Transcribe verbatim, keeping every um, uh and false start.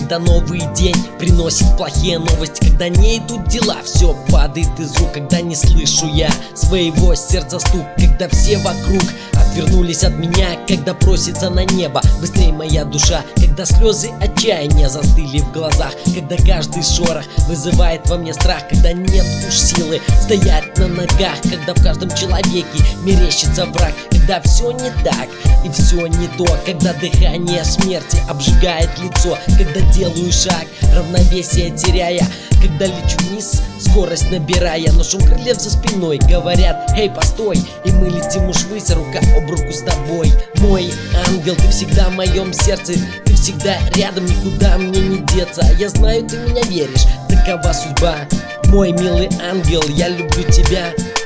когда новый день приносит плохие новости, когда не идут дела, все падает из рук, когда не слышу я своего сердца стук, когда все вокруг отвернулись от меня, когда просится на небо быстрее моя душа, когда слезы отчаяния застыли в глазах, когда каждый шорох вызывает во мне страх, когда нет уж силы стоять на ногах, когда в каждом человеке мерещится враг, когда все не так и все не то, когда дыхание смерти обжигает лицо, когда делаю шаг, равновесие теряя, когда лечу вниз, скорость набирая, но шум крыльев за спиной говорят: эй, постой, и мы летим уж ввысь, рука об руку с тобой. Мой ангел, ты всегда в моем сердце, ты всегда рядом, никуда мне не деться. Я знаю, ты меня веришь, такова судьба. Мой милый ангел, я люблю тебя.